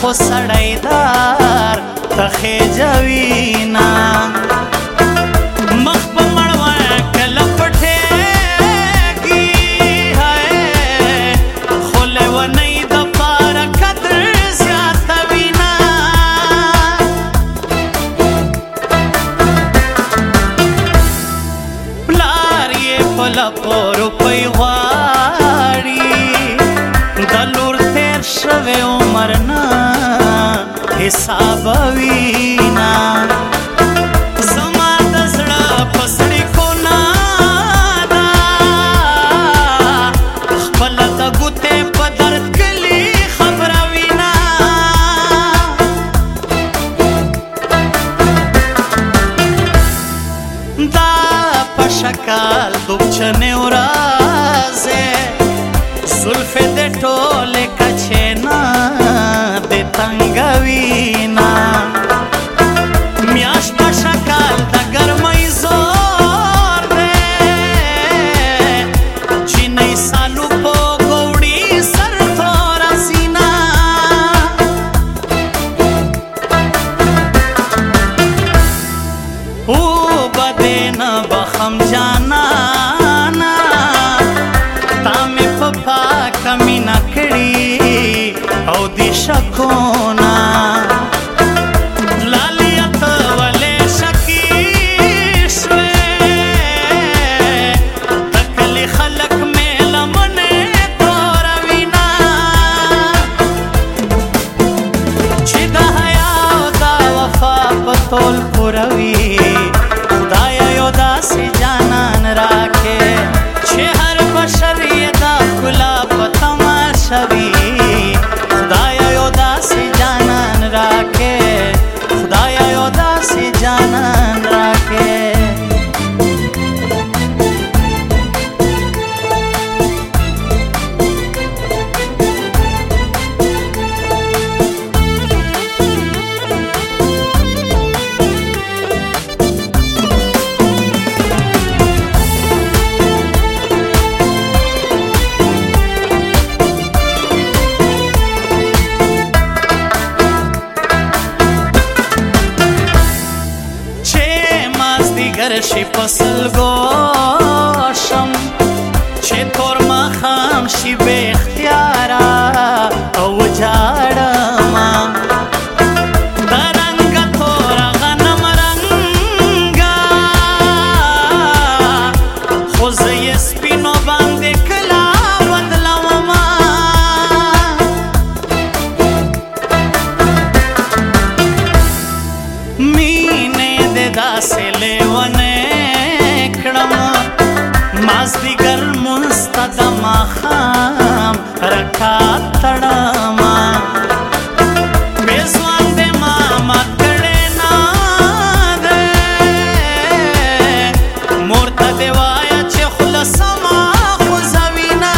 خو سړی دار تخې جوینا مخ په مړوه کله پټېږي خو لیونۍ د پاره قدر زیاتوینا پلار یې په لپو روپۍ غواړي د لور تېر شوی عمر نه حساب وینا زما د زړه په سړیکو نه ده خپله د ګوتې په درد کلي خبره وینا دا په شکال دوبچنې ورځې زلفې د ټولې کچې نه د تنګوینا میاشت په شکال د ګرمۍ زور دی چینی سالو په ګوړي سر توره سینا اوبه دې نه بخم جانانا تا مې په پاکه مینه کړي او دی شکونا لالیه ته ولې شکي شوې د کلي خلک مې لمنې توروینا چې د حیا او د وفا په تول پوروي خدایه یو داسې جانان راکې چې هر بشر یې د ښکلا په تماشه وي خدایا یو داسې جانان راکې خدایا یو داسې جانان راکې شي پسلګو شم چې تور ماښام شي بې اختیاره او وجاړمه د رنګه توره غنم رنګه خو زه یې سپینو باندې کله بدلومه مینې دې داسې لیونې مازدیګر مونځ ته د ماښام رکعت تړمه بې ځوان دې ما مات کړې نه دی مور ته دې وایه چې خوله سمه خوځوینه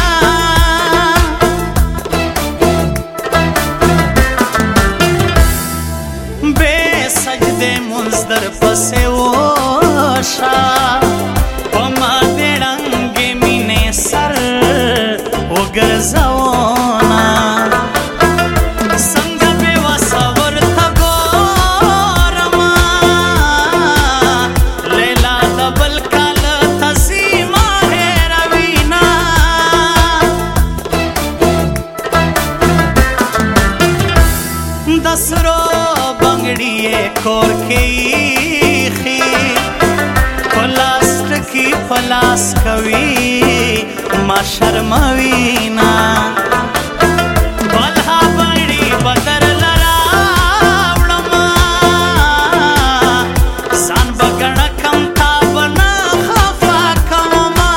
بې سجدې مونځ در پسې وشه ګرځونا څنګه بې وسه ورته ګورمه لیلا د بل کال ته ځي ما هېروینا د سرو بنګړي یې کور کې ایښي پلاستیکي پلاس کوي ما شرموینا بلها بړي بدر لراوړما ځان بګړه کم تا بنا خفا کوما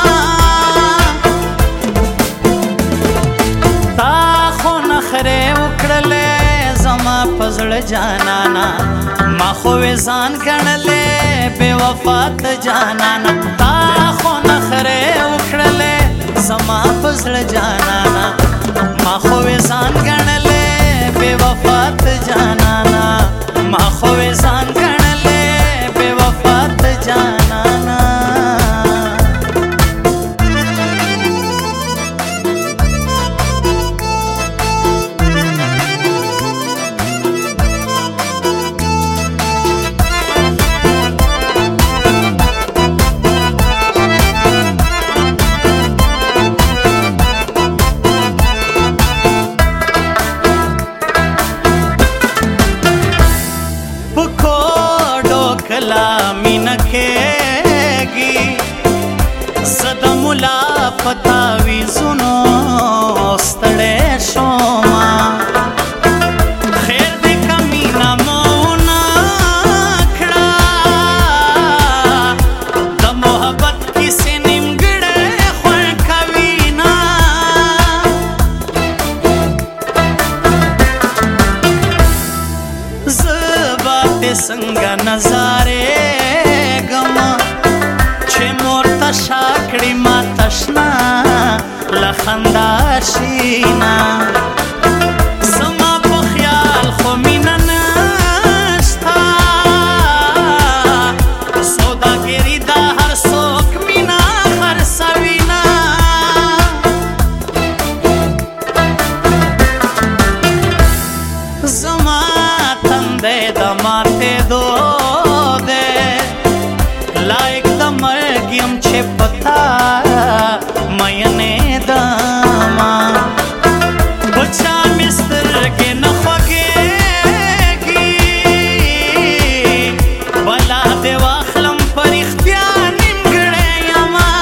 تا خو نخره وکړلې زما په زړه جانانا ما خو ځان ګڼلې بې وفا ته جانانا تا خو نخره وکړلې زما په زړه جانانا ما خو ځان ګڼلې بې وفا ته جانانا ما خو ځان ګڼلې بې وفا ته جانانا شوما خیر دې کمینا مونه کړه د محبت کیسې نیمګړې خوند کوي نه زه به دې څنګه نظارې ګم چې مور ته شا کړي ما تشنا له خندا شینا زما په خیال خو مینه نشته سوداګري دا هر څوک مینه خرڅوي نه زما تندی د ماتېدو دی لایق د مرګ یم چې پتا مینې دما بچا مې سترګې نه خوږېږي بلا دې واخلم په رښتیا نیمګړی یمه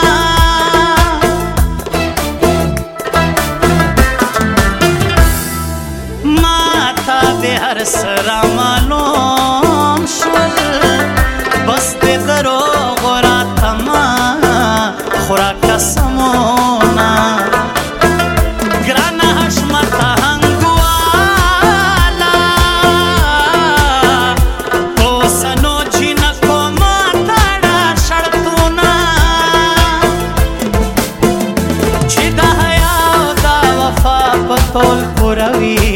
ماته دې هر څه رامعلوم شول بس دې دروغو راته مه خورا قسمونه ګرانه حشمته هنګواله اوسنو جینکو ماته ډه شرطونه چې د حیا او د وفا په تول پوروي